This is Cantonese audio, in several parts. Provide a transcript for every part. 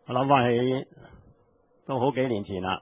我諗翻起都好幾年前啦。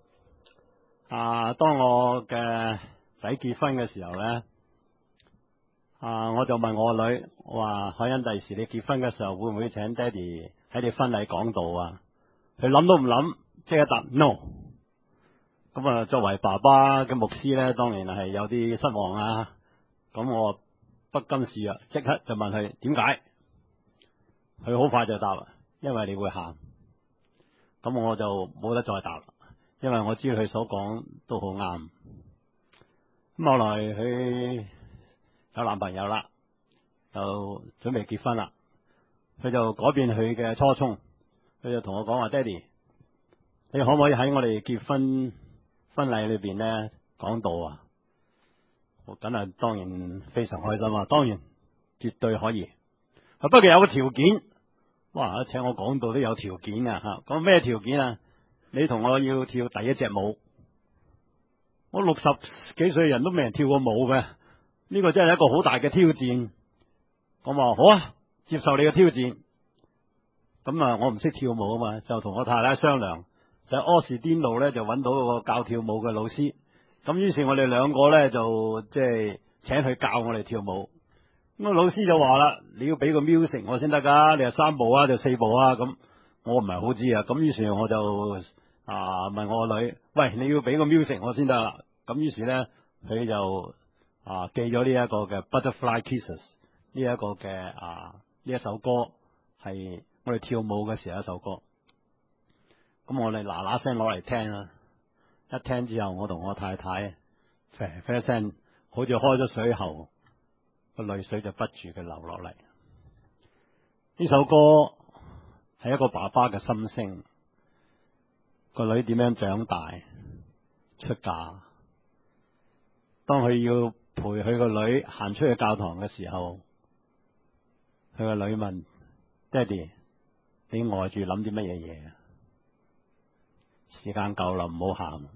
當我嘅仔結婚嘅時候咧，我就問我女，我話海欣，第時你結婚嘅時候會唔會請爹哋喺你婚禮講道啊？佢諗都唔諗，即刻答 no。咁啊，作為爸爸嘅牧師咧，當然係有啲失望啊。咁我不甘示弱，即刻就問佢點解？佢好快就答啦，因為你會喊。咁我就冇得再答啦，因為我知道佢所講都好啱。咁後來佢有男朋友啦，就準備結婚啦，佢就改變佢嘅初衷，佢就同我講話：爹哋，你可唔可以喺我哋結婚禮裏邊咧講道啊？我梗係當然非常開心啊，當然絕對可以。不過有個條件。哇！請我講道都有條件啊！吓，講咩條件啊？你同我要跳第一隻舞。我60幾歲人都未人跳過舞嘅，呢個真係一個好大嘅挑戰。我話好啊，接受你嘅挑戰。咁啊，我唔識跳舞啊嘛，就同我太太商量，就喺柯士甸路咧就揾到個教跳舞嘅老師。咁於是我哋兩個咧就即係請佢教我哋跳舞。咁老師就話啦，你要俾個 music 我先得噶，你係3步啊，就4步啊？咁我唔係好知啊。咁於是我就問我個女，喂，你要俾個 music 我先得啦。咁於是咧，佢就記咗呢一個嘅 Butterfly Kisses 呢一個嘅呢一首歌係我哋跳舞嘅時候一首歌。咁我哋嗱嗱聲攞嚟聽啦。一聽之後，我同我太太啡啡聲，好似開咗水喉。個淚水就不住嘅流落嚟。呢首歌係一個爸爸嘅心聲，個女點樣長大出嫁，當佢要陪佢個女行出去教堂嘅時候，佢個女問：爹哋，你呆住諗啲乜嘢嘢啊？時間夠啦，唔好喊。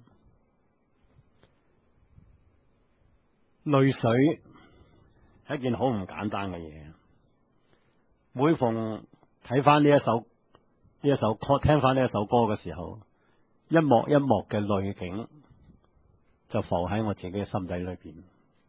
淚水係一件好唔簡單嘅嘢。每逢睇翻呢一首歌，聽翻呢一首歌嘅時候，一幕一幕嘅淚景就浮喺我自己嘅心底裏邊。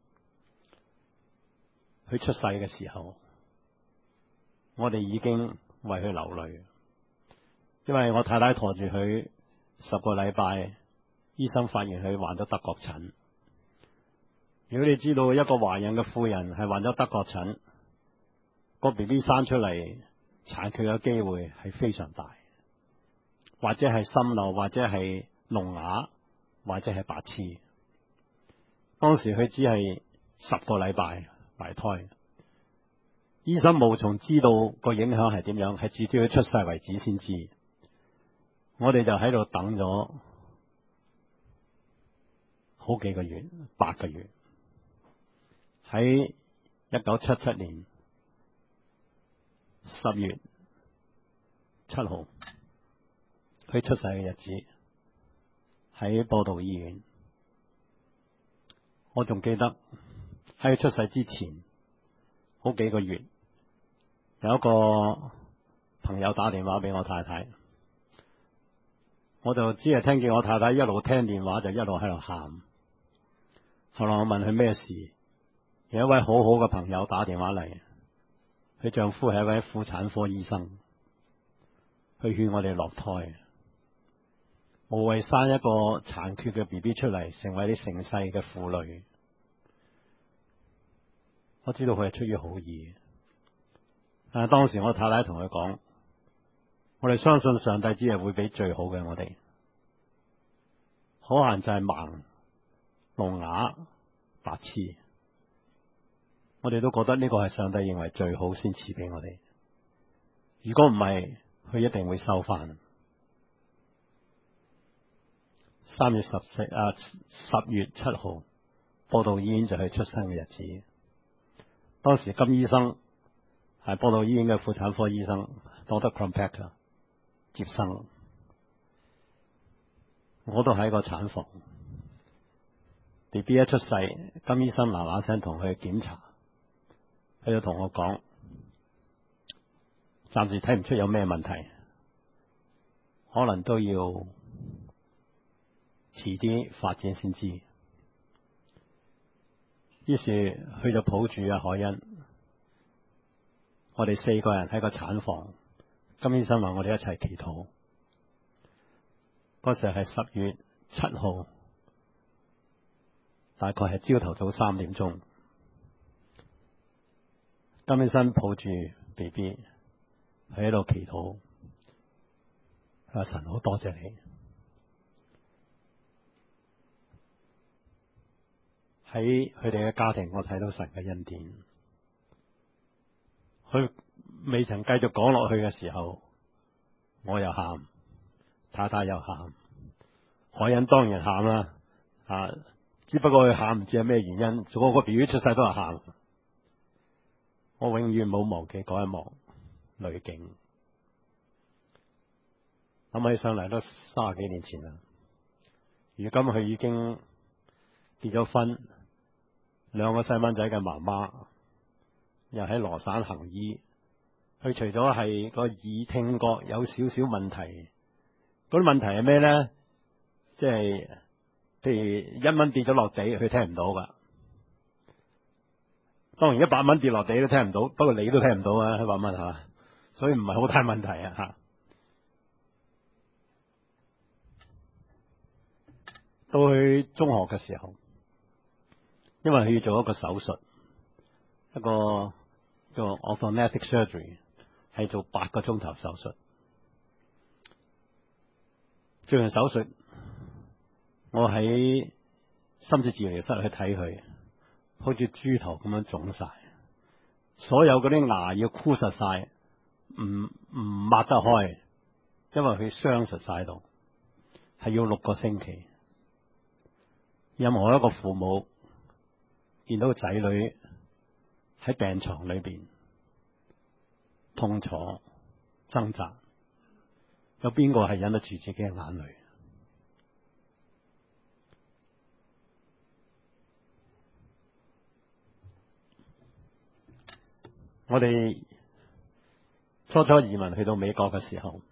佢出世嘅時候，我哋已經為佢流淚，因為我太太馱住佢10個禮拜，醫生發現佢患咗德國疹。如果你知道一個懷孕嘅婦人係患咗德國疹，個 BB 生出嚟殘缺嘅機會係非常大，或者係滲漏，或者係聾啞，或者係白痴。當時佢只係10個禮拜懷胎，醫生無從知道個影響係點樣，係直至佢出世為止先知。我哋就喺度等咗好幾個月，8個月。喺1977年10月7號，佢出世嘅日子，喺播道醫院。我仲記得喺佢出世之前好幾個月，有一個朋友打電話俾我太太，我就只係聽見我太太一路聽電話就一路喺度喊。後來我問佢咩事，有一位好好嘅朋友打電話嚟，佢丈夫係一位婦產科醫生，佢勸我哋落胎，無謂生一個殘缺嘅 BB 出嚟，成為啲成世嘅婦女。我知道佢係出於好意，但係當時我太太同佢講，我哋相信上帝只係會俾最好嘅我哋，可能就係盲、聾啞、白痴。我哋都覺得呢個係上帝認為最好先賜俾我哋，如果唔係，佢一定會收翻。10月7號，播道醫院就係出生嘅日子。當時金醫生係播道醫院嘅婦產科醫生 Dr. Crumpacker 接生，我都喺個產房。BB 一出世，金醫生嗱嗱聲同佢檢查。佢就同我講，暫時睇唔出有咩問題， 可能都要遲啲發展先知。於是佢就抱住阿海欣，我哋4個人喺個產房。金醫生話我哋一齊祈禱。嗰時係10月7號，大概係朝頭早3點鐘。金醫生抱住 BB 喺度祈禱，阿神好多謝你。喺佢哋嘅家庭，我睇到神嘅恩典。佢未曾繼續講落去嘅時候，我又喊，太太又喊，海欣當然喊啦。只不過佢喊唔知係咩原因，個個 BB 出世都係喊。我永遠冇忘記嗰一幕女警。諗起上嚟都30幾年前啦。如今佢已經結咗婚，2個細蚊仔嘅媽媽，又喺羅省行醫。佢除咗係個耳聽覺有少少問題，嗰啲問題係咩咧？即係譬如1蚊跌咗落地，佢聽唔到噶。當然100蚊跌落地都聽唔到，不過你都聽唔到啊！100蚊吓，所以唔係好大問題啊吓。到去中學嘅時候，因為佢要做一個手術，一個叫 orthodontic surgery， 係做8個鐘頭手術。做完手術，我喺深切治療室去睇佢，好似豬頭咁樣腫晒，所有嗰啲牙要箍實晒，唔抹得開，因為佢傷實晒度，係要6個星期。任何一個父母見到個仔女喺病床裏邊痛楚掙扎，有邊個係忍得住自己嘅眼淚？我哋初移民去到美國嘅時候，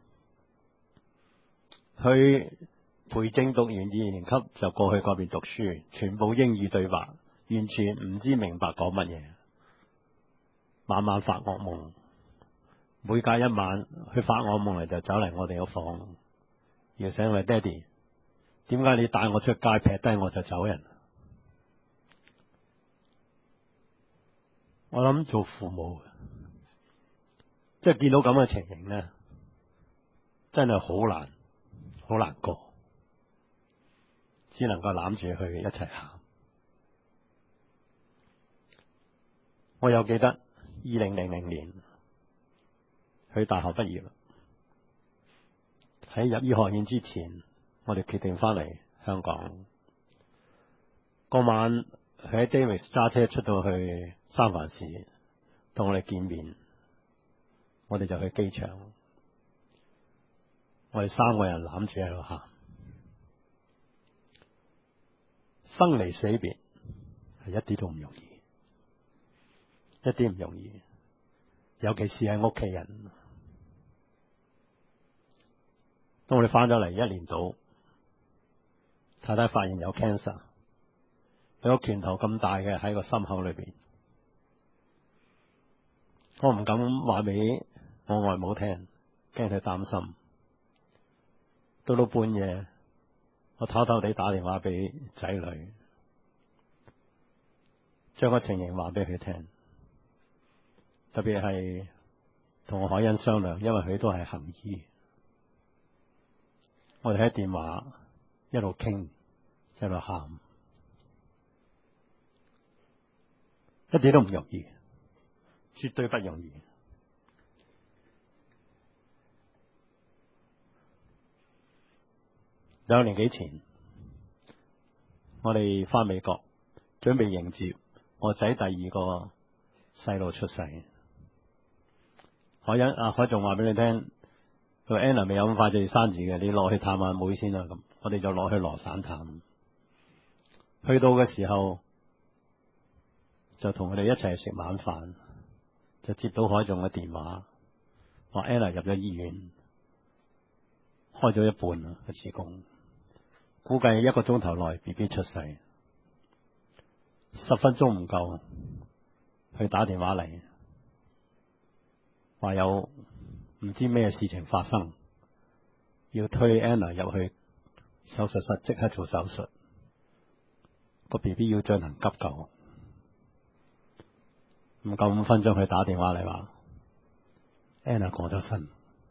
去培正讀完2年級就過去嗰邊讀書，全部英語對白，完全唔知明白講乜嘢，晚晚發噩夢，每隔一晚佢發噩夢嚟就走嚟我哋個房，要醒我爹哋，點解你帶我出街劈低我就走人？我諗做父母即係見到咁嘅情形咧，真係好難過，只能夠攬住佢一齊喊。我又記得2000年佢大學畢業啦，喺入醫學院之前，我哋決定翻嚟香港。嗰晚佢喺 Davis 揸車出到去三藩市同我哋見面，我哋就去機場，我哋3個人攬住喺度喊。生離死別係一啲都唔容易，一啲唔容易，尤其是係屋企人。當我哋翻咗嚟1年度，太太發現有 cancer， 有個拳頭咁大嘅喺個心口裏邊。我唔敢話俾我外母聽，驚佢擔心。到半夜，我偷偷地打電話俾仔女，將個情形話俾佢聽。特別係同我海欣商量，因為佢都係行醫。我哋喺電話一路傾，一路喊，一啲都唔容易，絕對不容易。2年幾前，我哋翻美國，準備迎接我仔第2個細路出世。海仲話俾你聽，佢話 Anna 未有咁快就要生住嘅，你落去探下妹先啦。咁我哋就落去羅省探。去到嘅時候，就同佢哋一齊食晚飯，就接到海仲嘅電話，話 Anna 入咗醫院。 開咗一半啦個子宮，估計1個鐘頭內 BB 出世，10分鐘唔夠，佢打電話嚟，話有唔知咩事情發生，要推 Anna 入去手術室即刻做手術，個 BB 要進行急救，唔夠5分鐘佢打電話嚟話 Anna 過咗身。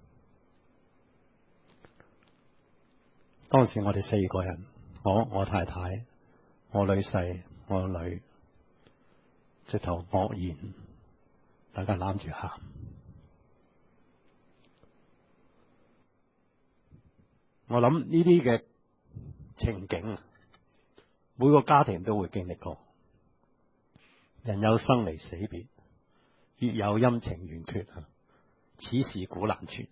當時我哋4個人，我太太、我女婿、我女，直頭愕然，大家攬住喊。我諗呢啲嘅情景，每個家庭都會經歷過。人有生離死別，月有陰晴圓缺，此事古難全。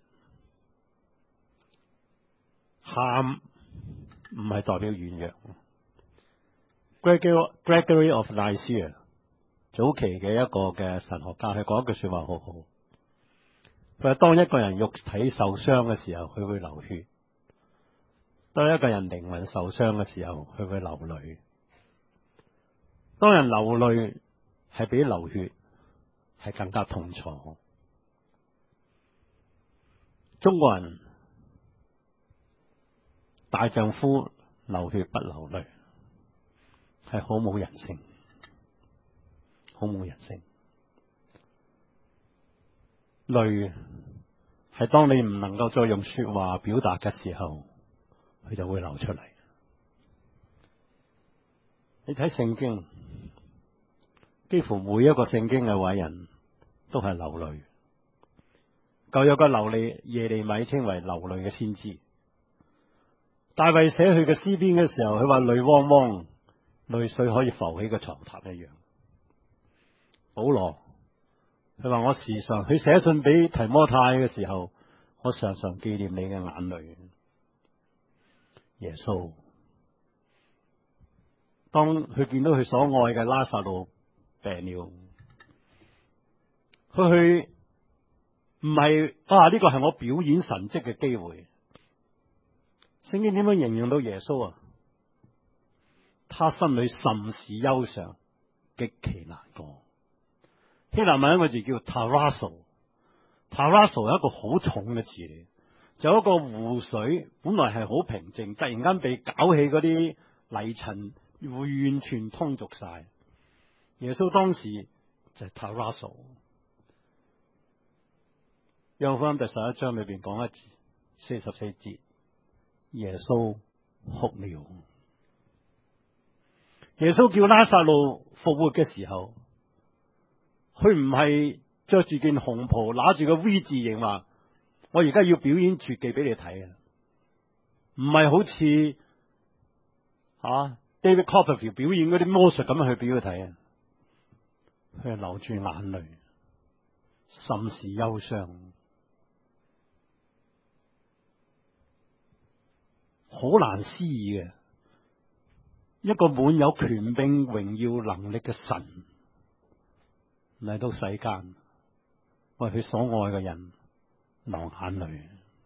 喊唔係代表軟弱。Gregory of Nyssa 早期嘅一個嘅神學家，佢講一句說話好好。佢話當一個人肉體受傷嘅時候，佢會流血；當一個人靈魂受傷嘅時候，佢會流淚。當人流淚係比流血係更加痛楚。中國人大丈夫流血不流淚，係好冇人性，好冇人性。淚係當你唔能夠再用說話表達嘅時候，佢就會流出嚟。你睇聖經，幾乎每一個聖經嘅偉人都係流淚。舊約嘅耶利米稱為流淚嘅先知。大衛寫佢嘅詩篇嘅時候，佢話淚汪汪，淚水可以浮起個床榻一樣。保羅佢話我時常，佢寫信俾提摩太嘅時候，我常常紀念你嘅眼淚。耶穌當佢見到佢所愛嘅拉撒路病了，佢去唔係呢個係我表演神蹟嘅機會。聖經點樣形容到耶穌啊？他心裏甚是憂傷，極其難過。希臘文一個字叫 tarasso 係一個好重嘅字嚟，就一個湖水本來係好平靜，突然間被攪起嗰啲泥塵，會完全通濁晒。耶穌當時就係 tarasso。約翰福音第11章裏邊講44節。耶穌哭了。耶穌叫拉撒路復活嘅時候，佢唔係着住件紅袍，拿住個 V 字形話：我而家要表演絕技俾你睇啊！唔係好似David Copperfield 表演嗰啲魔術咁樣去表佢睇啊！佢係流住眼淚，甚是憂傷。好難思議嘅，一個滿有權柄、榮耀、能力嘅神嚟到世間，為佢所愛嘅人流眼淚。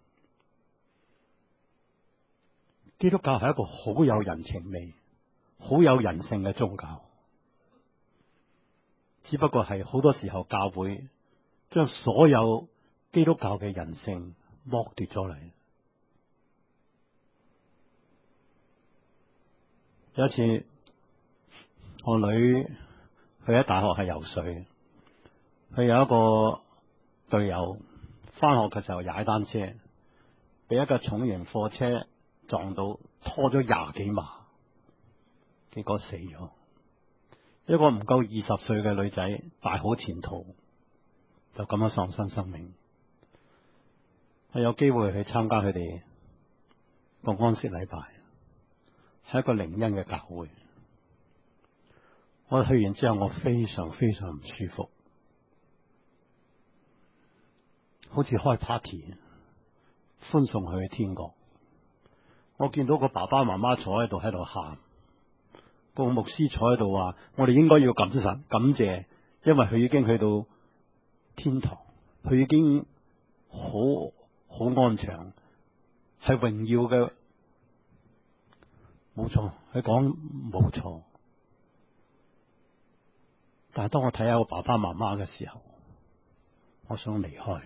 基督教係一個好有人情味、好有人性嘅宗教，只不過係好多時候教會將所有基督教嘅人性剝奪咗嚟。有一次，我女去喺大學係游水，佢有一個隊友翻學嘅時候踩單車，俾一架重型貨車撞到，拖咗20幾碼，結果死咗。一個唔夠20歲嘅女仔，大好前途，就咁樣喪生生命。係有機會去參加佢哋個安息禮拜。係一個靈恩嘅教會，我去完之後，我非常非常唔舒服，好似開 party 歡送佢去天國。我見到個爸爸媽媽坐喺度喊，個牧師坐喺度話：我哋應該要感謝，因為佢已經去到天堂，佢已經好安詳， 係榮耀嘅，冇錯，佢講冇錯。但係當我睇下我爸爸媽媽嘅時候，我想離開。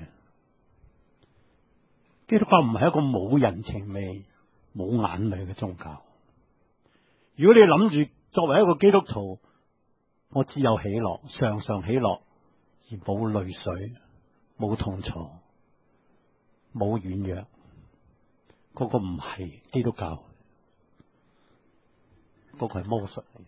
基督教唔係一個冇人情味、冇眼淚嘅宗教。如果你諗住作為一個基督徒，我只有喜樂，常常喜樂，而冇淚水、冇痛楚、冇軟弱，嗰個唔係基督教，嗰個係魔術嚟。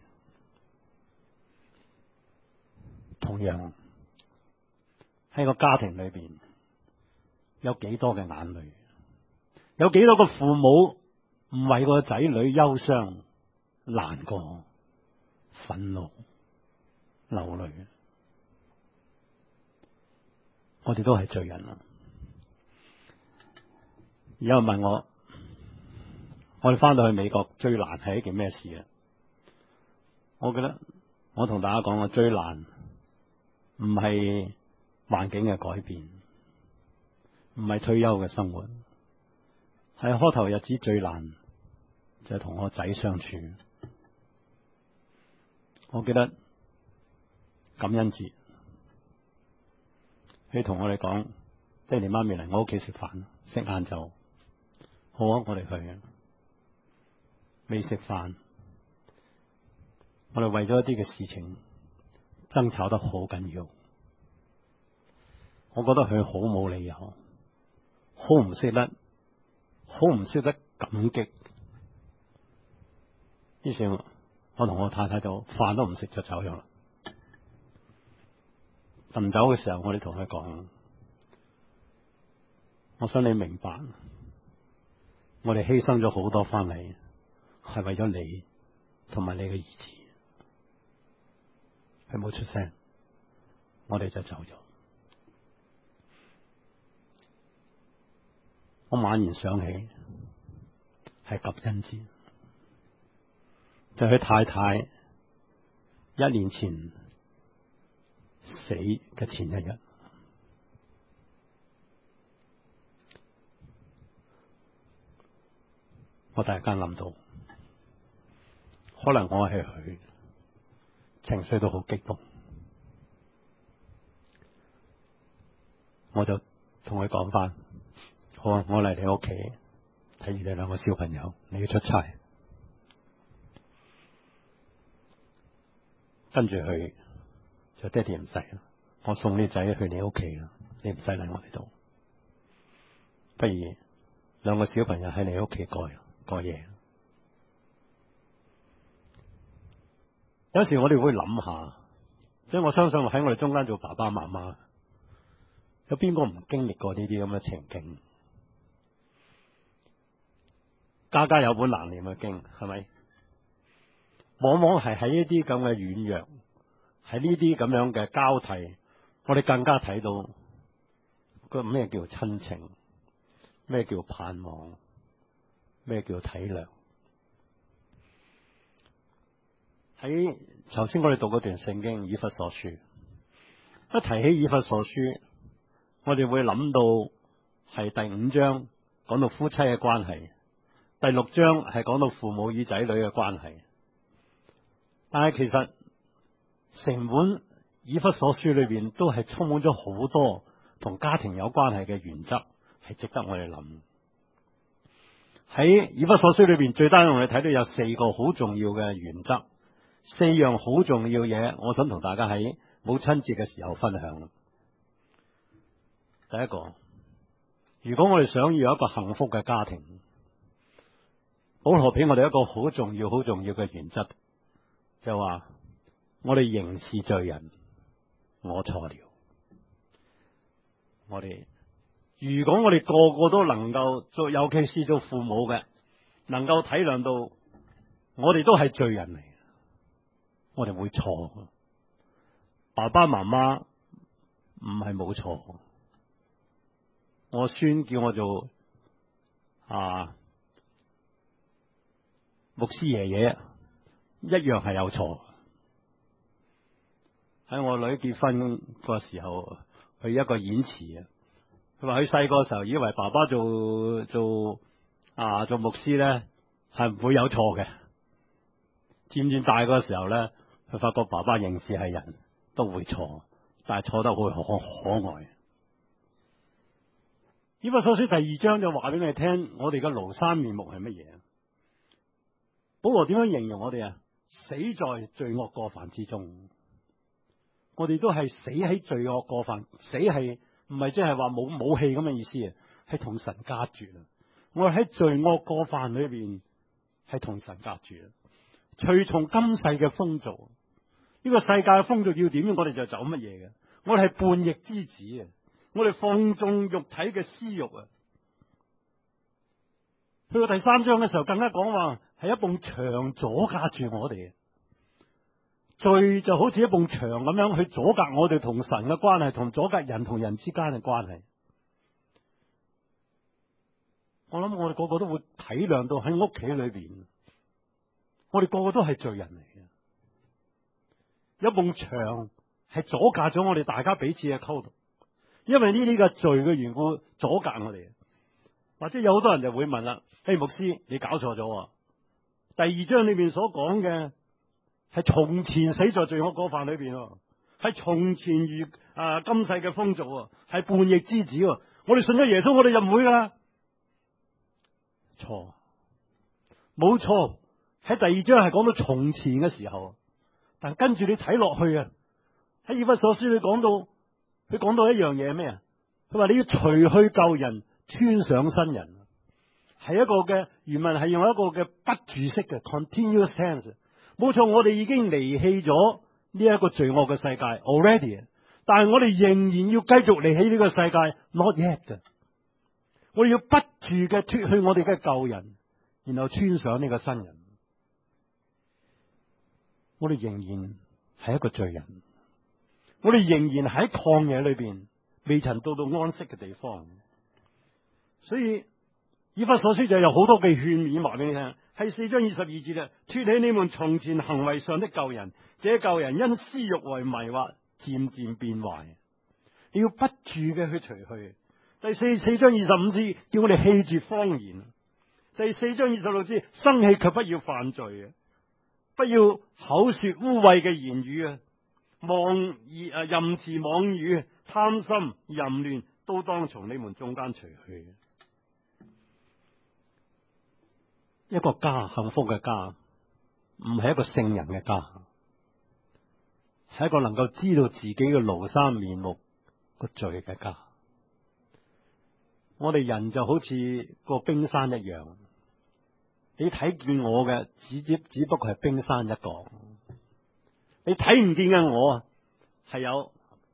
同樣喺個家庭裏邊，有幾多嘅眼淚，有幾多個父母唔為個仔女憂傷、難過、憤怒、流淚，我哋都係罪人啊！有人問我哋翻到去美國最難係一件咩事啊？我覺得我同大家講，我最難唔係環境嘅改變，唔係退休嘅生活，係開頭日子最難就係同我仔相處。我記得感恩節，佢同我哋講，爹哋媽咪嚟我屋企食飯，食晏晝，好啊，我哋去。未食飯，我哋為咗一啲嘅事情爭吵得好緊要。我覺得佢好冇理由，好唔識得感激。於是我同我太太就飯都唔食就走咗啦。臨走嘅時候，我哋同佢講，我想你明白，我哋犧牲咗好多翻嚟，係為咗你同埋你嘅兒子。佢冇出聲，我哋就走咗。我猛然想起係感恩節，就係佢太太1年前死嘅前一日。我突然間諗到，可能我係佢，情緒都好激動，我就同佢講翻，好啊，我嚟你屋企睇住你兩個小朋友，你要出差，跟住佢就爹哋唔使啦，我送啲仔去你屋企啦，你唔使嚟我哋度，不如兩個小朋友喺你屋企過夜。有時我哋會諗下，因為我相信喺我哋中間做爸爸媽媽，有邊個唔經歷過呢啲咁嘅情景？家家有本難念嘅經，係咪？往往係喺呢啲咁嘅軟弱，喺呢啲咁樣嘅交替，我哋更加睇到個咩叫親情，咩叫盼望，咩叫體諒。喺頭先我哋讀嗰段聖經以弗所書，一提起以弗所書，我哋會諗到係第5章講到夫妻嘅關係，第6章係講到父母與仔女嘅關係。但係其實成本以弗所書裏邊都係充滿咗好多同家庭有關係嘅原則，係值得我哋諗。喺以弗所書裏邊，最單我哋睇到有4個好重要嘅原則，4樣好重要嘢，我想同大家喺母親節嘅時候分享。第一個，如果我哋想要一個幸福嘅家庭，保羅俾我哋一個好重要嘅原則，就話我哋仍是罪人，我錯了。如果我哋個個都能夠做，尤其是做父母嘅，能夠體諒到我哋都係罪人嚟，我哋會錯。爸爸媽媽唔係冇錯，我孫叫我做牧師爺爺，一樣係有錯。喺我女結婚個時候，佢一個演詞啊，佢話佢細個時候以為爸爸做做牧師咧係唔會有錯嘅。漸漸大個時候咧，佢發覺爸爸仍是係人都會錯，但係錯得會好可愛。以弗所書第2章就話俾你聽，我哋嘅廬山面目係乜嘢？保羅點樣形容我哋啊？死在罪惡過犯之中，我哋都係死喺罪惡過犯。死係唔係即係話冇武器咁嘅意思啊？係同神隔絕啊！我哋喺罪惡過犯裏邊係同神隔絕啊！隨從今世嘅風俗，呢個世界嘅風俗要點，我哋就走乜嘢嘅。我哋係叛逆之子啊！我哋放縱肉體嘅私欲啊！去到第3章嘅時候，更加講話係一埲牆阻隔住我哋。罪就好似一埲牆咁樣去阻隔我哋同神嘅關係，同阻隔人同人之間嘅關係。我諗我哋個個都會體諒到喺屋企裏邊，我哋個個都係罪人嚟嘅。一埲牆係阻隔咗我哋大家彼此嘅溝通，因為呢啲嘅罪嘅緣故阻隔我哋。或者有好多人就會問啦：嘿，牧師，你搞錯咗。第2章裏邊所講嘅係從前死在罪惡過犯裏邊，係從前如今世嘅風俗，係叛逆之子。我哋信咗耶穌，我哋就唔會噶啦。錯，冇錯。喺第2章係講到從前嘅時候，但跟住你睇落去啊，喺以弗所書佢講到一樣嘢咩啊？佢話你要除去舊人，穿上新人，係一個嘅原文係用一個嘅不住式嘅 continuous tense。冇錯，我哋已經離棄咗呢一個罪惡嘅世界 already， 但係我哋仍然要繼續離棄呢個世界 not yet 嘅。我哋要不住嘅脫去我哋嘅舊人，然後穿上呢個新人。我哋仍然係一個罪人，我哋仍然喺曠野裏邊，未曾到安息嘅地方。所以以弗所書就有好多嘅勸勉話俾你聽，係4章22節啊，脫起你們從前行為上的舊人，這舊人因私欲為迷惑，漸漸變壞。你要不住嘅去除去。第4章25節叫我哋棄絕謊言。第4章26節生氣卻不要犯罪啊，不要口說污穢嘅言語啊，淫詞妄語、貪心、淫亂都當從你們中間除去。一個家，幸福嘅家，唔係一個聖人嘅家，係一個能夠知道自己嘅廬山面目個罪嘅家。我哋人就好似個冰山一樣，你睇見我嘅只不過係冰山一角，你睇唔見嘅我啊，係有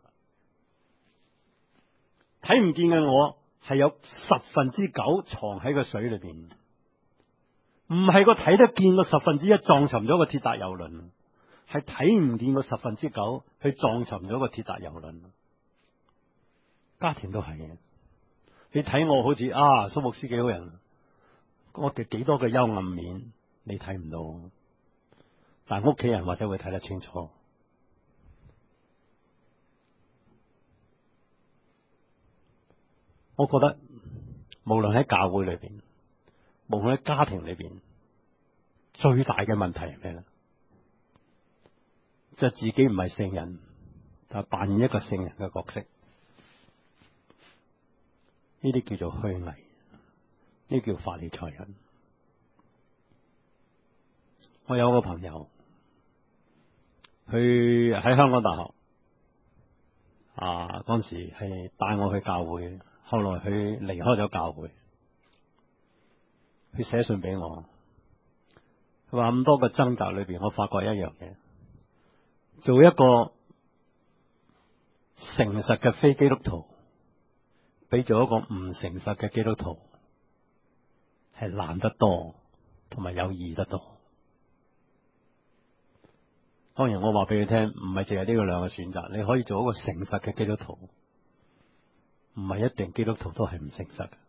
睇唔見嘅我係有9%藏喺個水裏邊。唔係個睇得見個1/10撞沉咗個鐵達郵輪，係睇唔見個9%去撞沉咗個鐵達郵輪。家庭都係嘅，你睇我好似蘇牧師幾好人，我哋幾多嘅幽暗面你睇唔到，但係屋企人或者會睇得清楚。我覺得無論喺教會裏邊，無論喺家庭裏邊，最大嘅問題係咩咧？即係自己唔係聖人，但係扮演一個聖人嘅角色，呢啲叫做虛偽，呢叫法利賽人。我有個朋友，佢喺香港大學嗰陣時係帶我去教會，後來佢離開咗教會。佢寫信俾我，佢話咁多個掙扎裏邊，我發覺一樣嘢，做一個誠實嘅非基督徒，比做一個唔誠實嘅基督徒係難得多，同埋有意義得多。當然我話俾你聽，唔係淨係呢個兩個選擇，你可以做一個誠實嘅基督徒，唔係一定基督徒都係唔誠實嘅。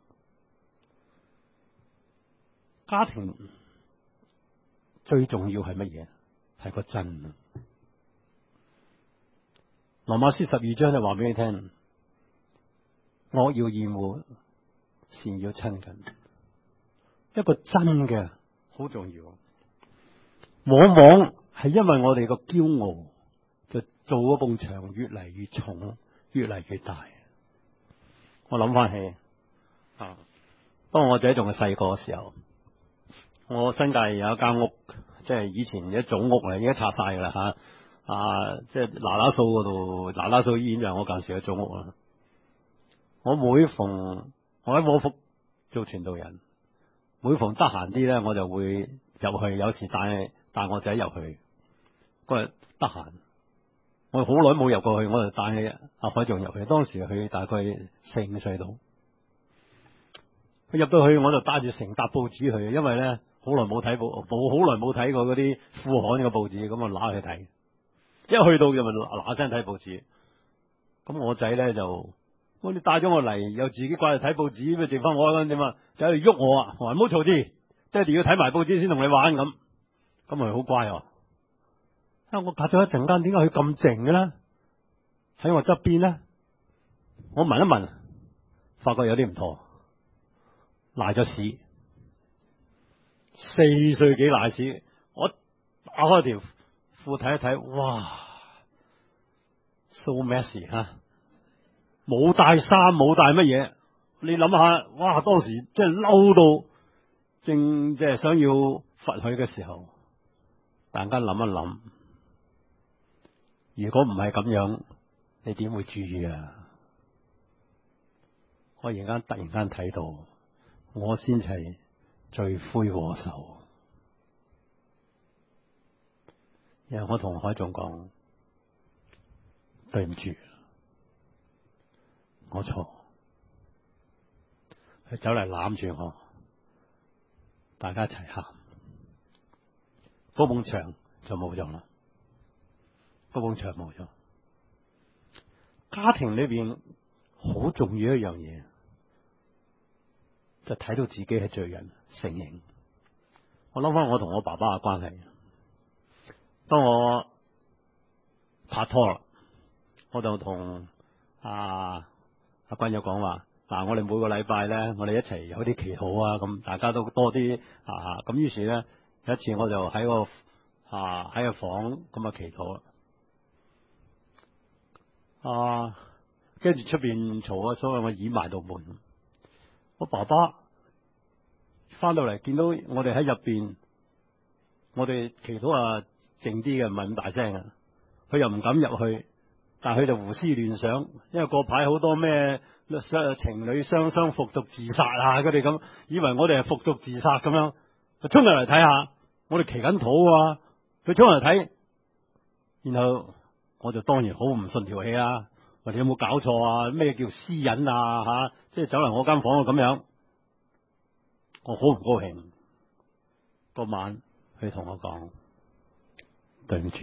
家庭最重要係乜嘢？係個真。羅馬書12章就話俾你聽，惡要厭惡，善要親近。 一個真嘅好重要。往往係因為我哋個驕傲，就做嗰埲牆越嚟越重，越嚟越大。我諗翻起當我仔仲係細個嘅時候，我新界有一間屋，即係以前一組屋嚟，而家拆晒噶啦吓。即係嗱嗱數嗰度，嗱嗱數醫院就係我舊時嘅組屋啦。我喺窩福做傳道人，每逢得閒啲咧，我就會入去，有時帶我仔入去。嗰日得閒，我好耐冇入過去，我就帶阿海仲入去。當時佢大概4、5歲度，佢入到去我就帶住成沓報紙去，因為咧好耐冇睇好耐冇睇過嗰啲副刊嘅報紙，咁啊揦去睇。一去到就咪嗱嗱聲睇報紙。咁我仔咧就，你帶咗我嚟，又自己掛住睇報紙，咪剩翻我咁點啊？就喺度喐我啊！我話唔好嘈啲，爹哋要睇埋報紙先同你玩咁。咁咪好乖啊！我隔咗一陣間，點解佢咁靜嘅咧？喺我側邊咧，我聞一聞，發覺有啲唔妥，瀨咗屎。4歲幾瀨屎，我打開條褲睇一睇，哇 ，so messy 吓，冇帶衫，冇帶乜嘢。你諗下，哇！當時即係嬲到，正即係想要罰佢嘅時候，突然間諗一諗。如果唔係咁樣，你點會注意啊？我而家突然間睇到，我先係罪魁禍首。然後我同海總講，對唔住，我錯。佢走嚟攬住我，大家一齊喊，嗰埲牆就冇咗啦。嗰埲牆冇咗。家庭裏邊好重要一樣嘢，就睇到自己係罪人，承認。我諗翻我同我爸爸嘅關係，當我拍拖啦，我就同阿君友講話，嗱，我哋每個禮拜咧，我哋一齊有啲祈禱啊，咁大家都多啲咁。於是咧有一次我就喺個房咁啊祈禱啦。跟住出邊嘈啊，所以我倚埋道門。我爸爸翻到嚟見到我哋喺入邊，我哋祈禱靜啲嘅，唔係咁大聲啊。佢又唔敢入去，但係佢就胡思亂想，因為嗰排好多咩情侶雙雙服毒自殺啊，佢哋咁以為我哋係服毒自殺咁樣，就衝入嚟睇下，我哋祈緊禱啊，佢衝入嚟睇，然後我就當然好唔順條氣啊！我哋有冇搞錯啊？咩叫私隱啊？即係走嚟我間房咁樣，我好唔高興。嗰晚佢同我講，對唔住，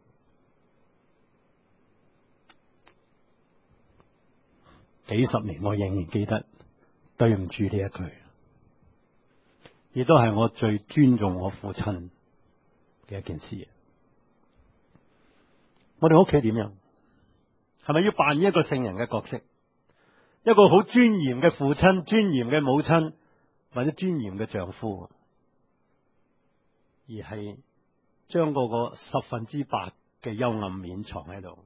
幾十年我仍然記得對唔住呢一句，亦都係我最尊重我父親嘅一件事。我哋屋企點樣？係咪要扮演一個聖人嘅角色？一個好尊嚴嘅父親、尊嚴嘅母親或者尊嚴嘅丈夫，而係將嗰個8%嘅幽暗面藏喺度。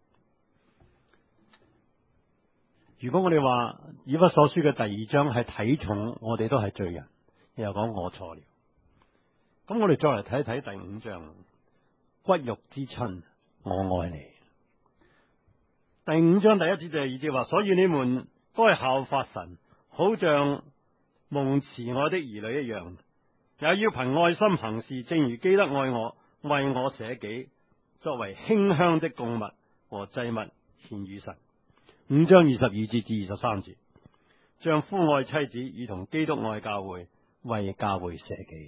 如果我哋話以弗所書嘅第2章係睇重我哋都係罪人，又講我錯了，咁我哋再嚟睇睇第5章，骨肉之親，我愛你。第5章第1節、第2節話，所以你們都係效法神，好像蒙慈愛的兒女一樣，也要憑愛心行事，正如基督愛我，為我捨己，作為馨香的供物和祭物獻與神。5章22節至23節，丈夫愛妻子，如同基督愛教會，為教會捨己。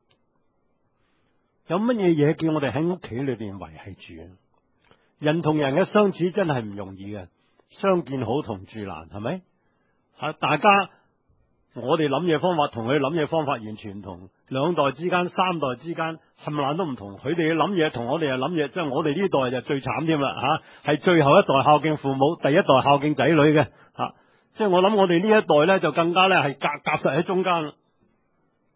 有乜嘢嘢叫我哋喺屋企裏邊維繫住？人同人嘅相處真係唔容易嘅，相見好同住難，係咪？大家我哋諗嘢方法同佢諗嘢方法完全唔同，2代之間、3代之間冚唪唥都唔同。佢哋嘅諗嘢同我哋嘅諗嘢，即係我哋呢代就最慘添啦吓，係最後一代孝敬父母，第一代孝敬仔女嘅吓。即係我諗我哋呢一代咧就更加咧係夾實喺中間啦。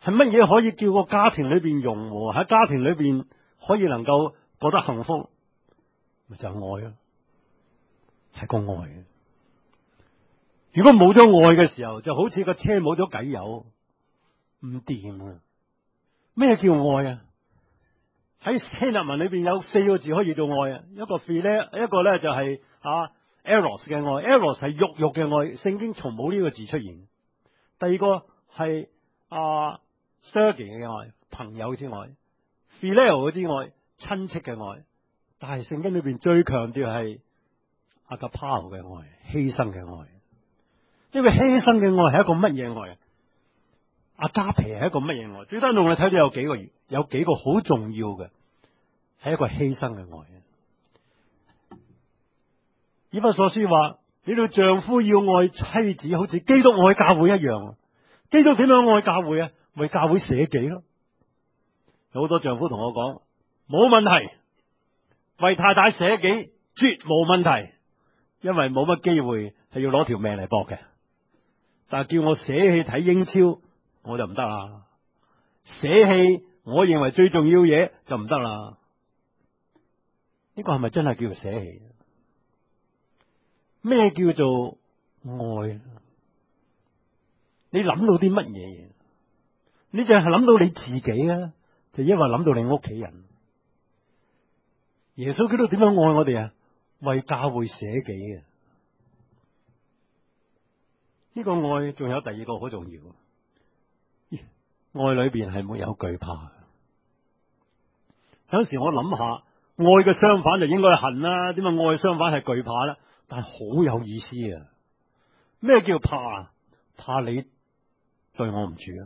係乜嘢可以叫個家庭裏邊融和，喺家庭裏邊可以能夠覺得幸福？咪就係愛咯，係個愛。如果冇咗愛嘅時候，就好似個車冇咗偈油，唔掂啊！咩叫愛啊？喺希臘文裏邊有4個字可以做愛啊，一個 philia， 一個咧就係eros 嘅愛 ，eros 係肉肉嘅愛，聖經從冇呢個字出現。第二個係storge 嘅愛，朋友之愛 ，phileo 之愛，親戚嘅愛。但係聖經裏邊最強調係 agapao 嘅愛，犧牲嘅愛。呢個犧牲嘅愛係一個乜嘢愛啊？阿加皮係一個乜嘢愛？最單獨我哋睇到有幾個好重要嘅，係一個犧牲嘅愛。以弗所書話：你哋丈夫要愛妻子，好似基督愛教會一樣。基督點樣愛教會啊？為教會捨己咯。有好多丈夫同我講：冇問題，為太太捨己絕冇問題，因為冇乜機會係要攞條命嚟搏嘅。但係叫我捨棄睇英超，我就唔得啦。捨棄我認為最重要嘢就唔得啦。呢個係咪真係叫做捨棄？咩叫做愛？你諗到啲乜嘢？你就係諗到你自己啊，就因為諗到你屋企人。耶穌基督點樣愛我哋啊？為教會捨己嘅。呢個愛仲有第二個好重要，愛裏邊係沒有懼怕。有時我諗下，愛嘅相反就應該係恨啦，點解愛嘅相反係懼怕咧？但係好有意思啊！咩叫怕？怕你對我唔住啊，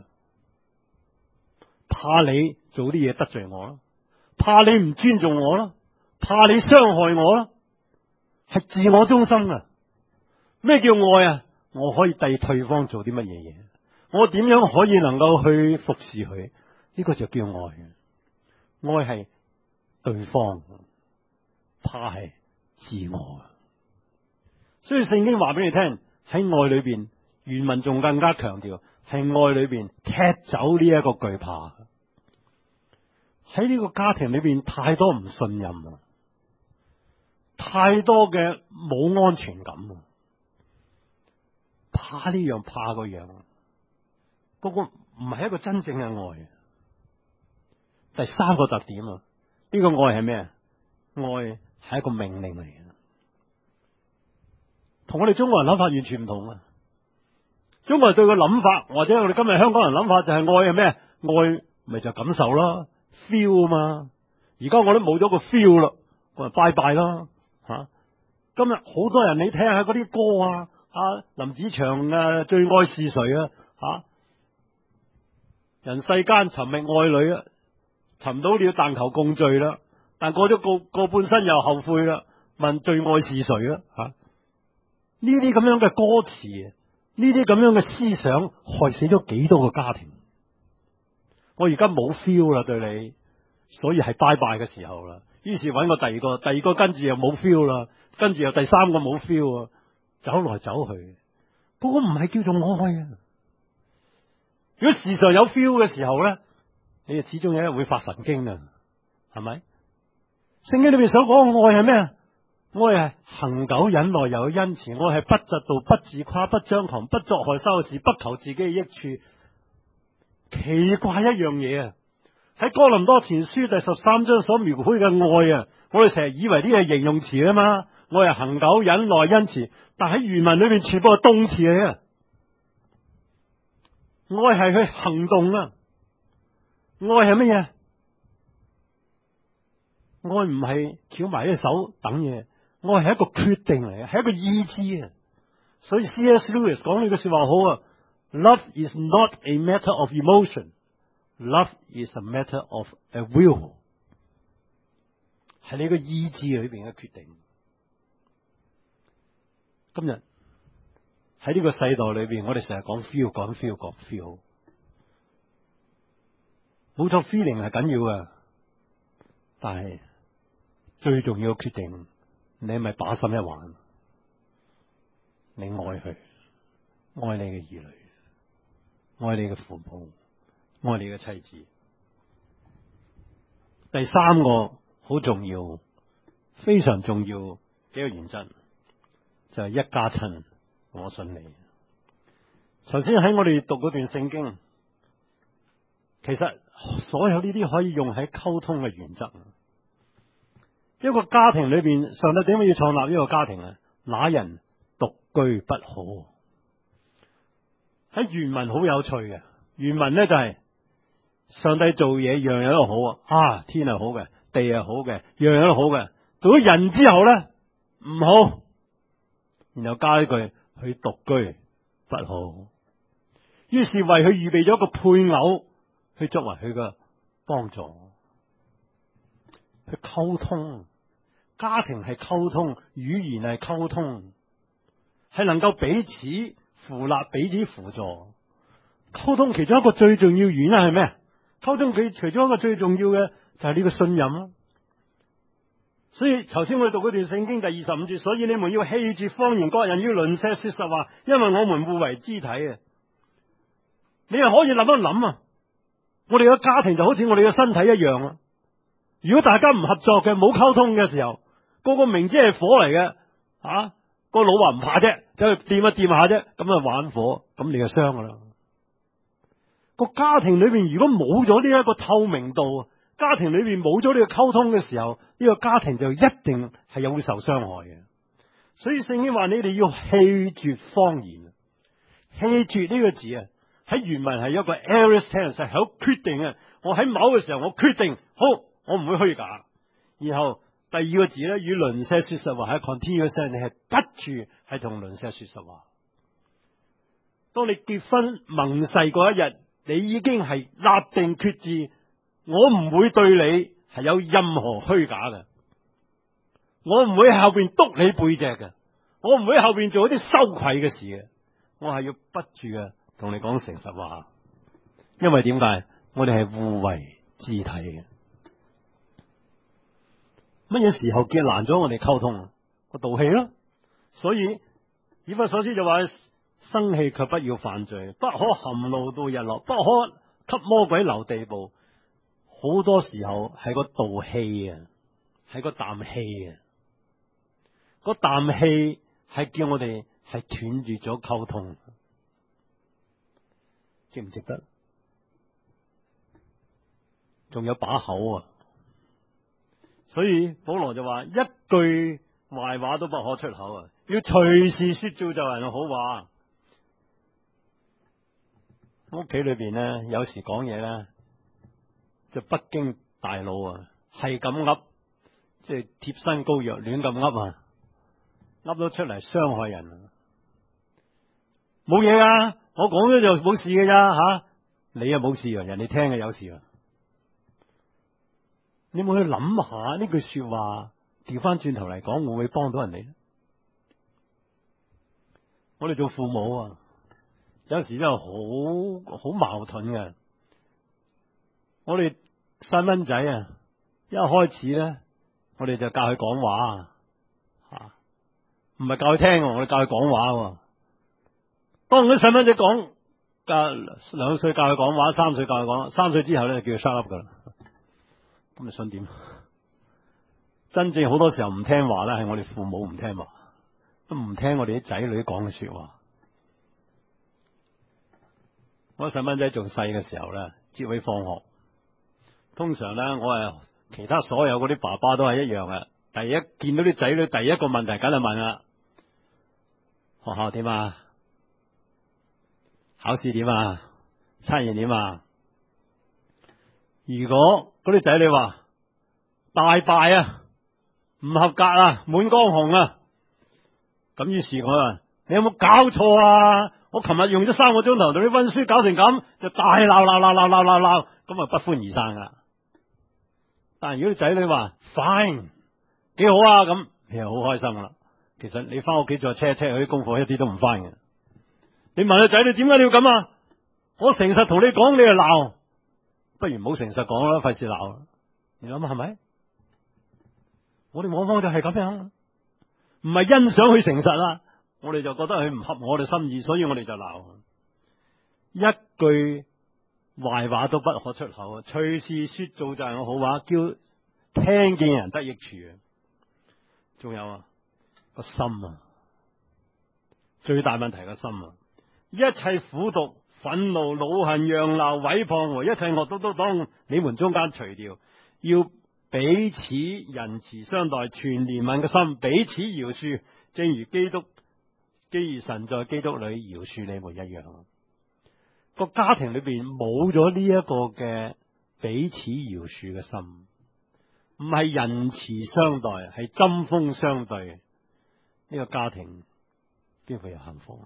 怕你做啲嘢得罪我啦，怕你唔尊重我啦，怕你傷害我啦，係自我中心啊！咩叫愛啊？我可以替對方做啲乜嘢嘢？我點樣可以能夠去服侍佢？呢個就叫愛。愛係對方，怕係自我。所以聖經話俾你聽，喺愛裏邊，原文仲更加強調，係愛裏邊踢走呢一個懼怕。喺呢個家庭裏邊，太多唔信任啊，太多嘅冇安全感啊，怕呢樣怕嗰樣，嗰個唔係一個真正嘅愛。第三個特點啊，呢個愛係咩啊？愛係一個命令嚟嘅，同我哋中國人諗法完全唔同啊！中國人對個諗法，或者我哋今日香港人諗法就係愛係咩？愛咪就感受咯 ，feel 啊嘛。而家我都冇咗個 feel 啦，我咪拜拜咯吓。今日好多人你聽下嗰啲歌啊，林子祥啊，最愛是誰啊吓？人世間尋覓愛侶啊，尋到了但求共聚啦，但過咗個半生又後悔啦，問最愛是誰啊吓？呢啲咁樣嘅歌詞，呢啲咁樣嘅思想，害死咗幾多個家庭？我而家冇 feel 啦，對你，所以係拜拜嘅時候啦。於是揾個第二個跟住又冇 feel 啦，跟住又第三個冇 feel 啊，走來走去，嗰個唔係叫做愛啊！如果時常有 feel 嘅時候咧，你就始終有一日會發神經啊，係咪？聖經裏面所講嘅愛係咩啊？愛係恒久忍耐，又有恩慈；愛係不嫉妒、不自誇、不張狂、不作害羞事、不求自己嘅益處。奇怪一樣嘢啊！喺哥林多前書第13章所描繪嘅愛啊，我哋成日以為啲係形容詞啊嘛，愛係恒久忍耐、恩慈，但喺原文裏面全部係動詞嚟啊！愛係去行動啊！愛係乜嘢？愛唔係翹埋隻手等嘢，愛係一個決定嚟嘅，係一個意志啊！所以 C.S. Lewis 講呢句說話好啊 ，Love is not a matter of emotion, love is a matter of a will， 係你個意志裏邊嘅決定。今日喺呢個世代裏邊，我哋成日講 feel， 講 feel， 講 feel， 冇錯 ，feeling 係緊要嘅，但係最重要嘅決定，你係咪把心一橫？你愛佢，愛你嘅兒女，愛你嘅父母， 愛你嘅妻子。第三個好重要、非常重要嘅一個原則就係一家親，我信你。頭先喺我哋讀嗰段聖經，其實所有呢啲可以用喺溝通嘅原則。一個家庭裏邊，上帝點解要創立呢個家庭啊？那人獨居不好。喺原文好有趣嘅，原文呢就係上帝做嘢樣樣都好啊，天係好嘅，地係好嘅，樣樣都好嘅。到咗人之後呢，唔好，然後加一句佢獨居不好。於是為佢預備咗一個配偶去作為佢嘅幫助，去溝通。家庭係溝通，語言係溝通，係能夠彼此扶立、彼此輔助。溝通其中一個最重要原因係咩？溝通佢其中一個最重要嘅就係呢個信任啦。所以頭先我哋讀嗰段聖經第25節，所以你們要棄絕謊言，各人要鄰舍說實話，因為我們互為肢體啊！你又可以諗一諗啊！我哋嘅家庭就好似我哋嘅身體一樣啊！如果大家唔合作嘅、冇溝通嘅時候，個個明知係火嚟嘅，個腦話唔怕啫，走去掂一掂下啫，咁啊玩火，咁你就傷噶啦。個家庭裏邊如果冇咗呢一個透明度，家庭裏邊冇咗呢個溝通嘅時候，呢個家庭就一定係有會受傷害嘅。所以聖經話你哋要棄絕謊言。棄絕呢個字啊，喺原文係一個 aorist tense， 係好決定嘅。我喺某個時候我決定好，我唔會虛假。然後第二個字咧，與鄰舍說實話係 continuous tense， 你係不住係同鄰舍說實話。當你結婚盟誓嗰一日，你已經係立定決志，我唔會對你係有任何虛假嘅，我唔會喺後邊督你背脊嘅，我唔會喺後邊做一啲羞愧嘅事嘅，我係要不住嘅同你講誠實話。因為點解？我哋係互為肢體嘅。乜嘢時候結難咗我哋溝通？個道氣咯。所以以弗所書就話：生氣卻不要犯罪，不可含怒到日落，不可給魔鬼留地步。好多時候係個道氣啊，係個啖氣啊。個啖氣係叫我哋係斷絕咗溝通，值唔值得？仲有把口啊！所以保羅就話：一句壞話都不可出口啊！要隨時說造就人嘅好話。屋企裏邊咧，有時講嘢咧就不經大腦啊，係咁噏，即係貼身膏藥，亂咁噏啊，噏咗出嚟傷害人啊！冇嘢啊，我講咗就冇事嘅咋吓？你又冇事啊，人哋聽嘅有事啊！你冇去諗下呢句說話，調翻轉頭嚟講，會唔會幫到人哋咧？我哋做父母啊，有時真係好矛盾嘅。我哋細蚊仔啊，一開始咧，我哋就教佢講話啊，唔係教佢聽，我哋教佢講話。當嗰啲細蚊仔講2歲教佢講話，3歲教佢講話，3歲之後咧就叫佢 shut up 噶啦。咁你想點？真正好多時候唔聽話咧，係我哋父母唔聽話，都唔聽我哋啲仔女講嘅說話。我細蚊仔仲細嘅時候咧，接佢放學，通常咧我係其他所有嗰啲爸爸都係一樣嘅。第一見到啲仔女，第一個問題梗係問啦：學校點啊？考試點啊？測驗點啊？如果嗰啲仔女話大敗啊，唔合格啊，滿江紅啊，咁於是我話：你有冇搞錯啊？我琴日用咗3個鐘頭同你溫書，搞成咁，就大鬧，咁啊不歡而散噶。但係如果啲仔女話 fine， 幾好啊，咁你又好開心啦。其實你翻屋企再 check 佢啲功課，一啲都唔翻嘅。你問個仔女點解你要咁啊？我誠實同你講，你就鬧。不如唔好誠實講啦，費事鬧。你諗下係咪？我哋往往就係咁樣，唔係欣賞佢誠實啦，我哋就覺得佢唔合我哋心意，所以我哋就鬧。一句壞話都不可出口，隨時說造就人嘅好話，叫聽見人得益處。仲有啊，個心啊，最大問題個心啊，一切苦毒、憤怒、惱恨、嚷鬧、毀謗和一切惡毒都當你們中間除掉，要彼此仁慈相待，存憐憫嘅心，彼此饒恕，正如神在基督裏饒恕你們一樣。個家庭裏邊冇咗呢一個嘅彼此饒恕嘅心，唔係仁慈相待，係針鋒相對，呢個家庭邊會有幸福？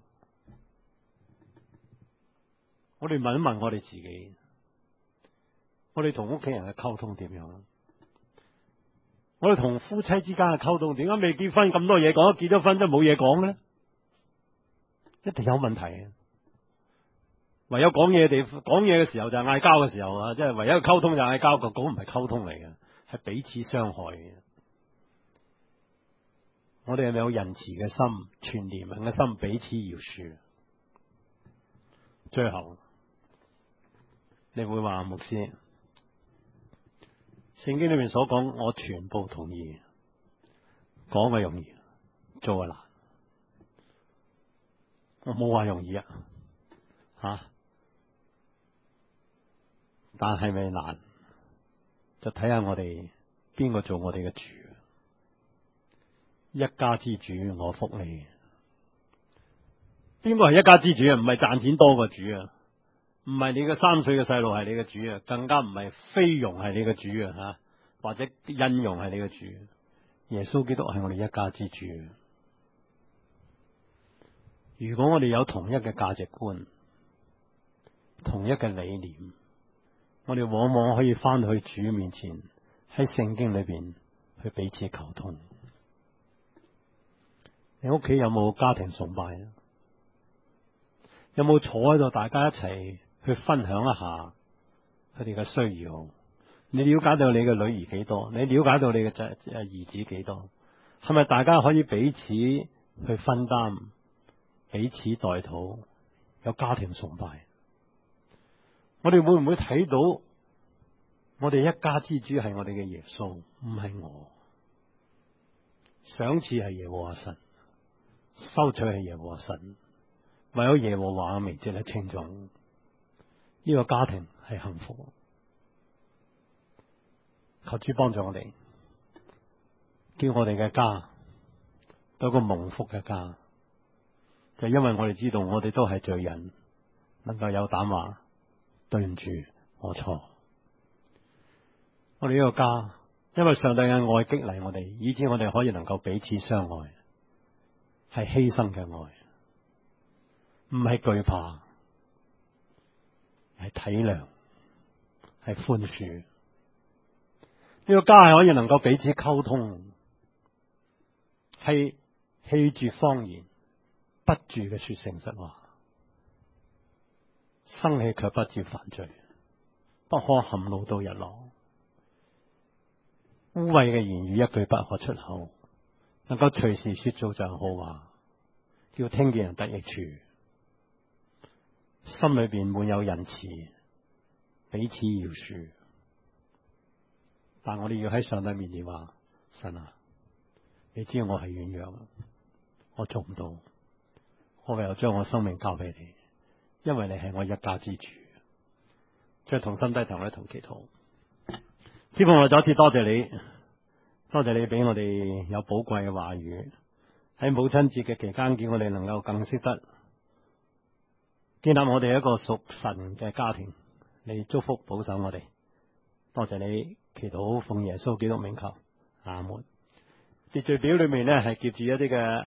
我哋問一問我哋自己，我哋同屋企人嘅溝通點樣？我哋同夫妻之間嘅溝通點解未結婚咁多嘢講，結咗婚都冇嘢講呢？一定有問題嘅。唯有講嘢嘅時候就係嗌交嘅時候啊，即係唯一嘅溝通就係嗌交，嗰唔係溝通嚟嘅，係彼此傷害嘅。我哋係咪有仁慈嘅心、全憐憫嘅心，彼此饒恕？最後你會話牧師，聖經裏面所講，我全部同意，講嘅容易，做嘅難。我冇話容易啊，但係咪難？就睇下我哋邊個做我哋嘅主。一家之主，我福你。邊個係一家之主啊？唔係賺錢多個主啊，唔係你嘅3歲嘅細路係你嘅主啊，更加唔係菲傭係你嘅主啊，或者印傭係你嘅主。耶穌基督係我哋一家之主。如果我哋有同一嘅價值觀、同一嘅理念，我哋往往可以翻去主面前，喺聖經裏邊去彼此溝通。你屋企有冇家庭崇拜啊？有冇坐喺度大家一齊去分享一下佢哋嘅需要？你了解到你嘅女兒幾多？你了解到你嘅兒子幾多？係咪大家可以彼此去分擔、彼此代禱，有家庭崇拜？我哋會唔會睇到我哋一家之主係我哋嘅耶穌，唔係我？賞賜係耶和華神，收取係耶和華神，唯有耶和華嘅名值係稱頌。呢個家庭係幸福，求主幫助我哋，叫我哋嘅家有個蒙福嘅家。就因為我哋知道我哋都係罪人，能夠有膽話對唔住，我錯。我哋呢個家，因為上帝嘅愛激勵我哋，以致我哋可以能夠彼此相愛，係犧牲嘅愛，唔係懼怕，係體諒，係寬恕。呢個家係可以能夠彼此溝通，係棄絕謊言，不住嘅說誠實話，生氣卻不致犯罪，不可含怒到日落。污穢嘅言語一句不可出口，能夠隨時說造就好話，叫聽見人得益處。心裏邊滿有仁慈，彼此饒恕。但我哋要喺上帝面前話：神啊，你知道我係軟弱，我做唔到，我唯有將我生命交俾你，因為你係我一家之主。再同心低頭一同祈禱。天父，我再一次多謝你，多謝你俾我哋有寶貴嘅話語，喺母親節嘅期間，叫我哋能夠更識得建立我哋一個屬神嘅家庭，你祝福保守我哋。多謝你，祈禱奉耶穌基督名求，阿門。秩序表裏面呢係夾住一啲嘅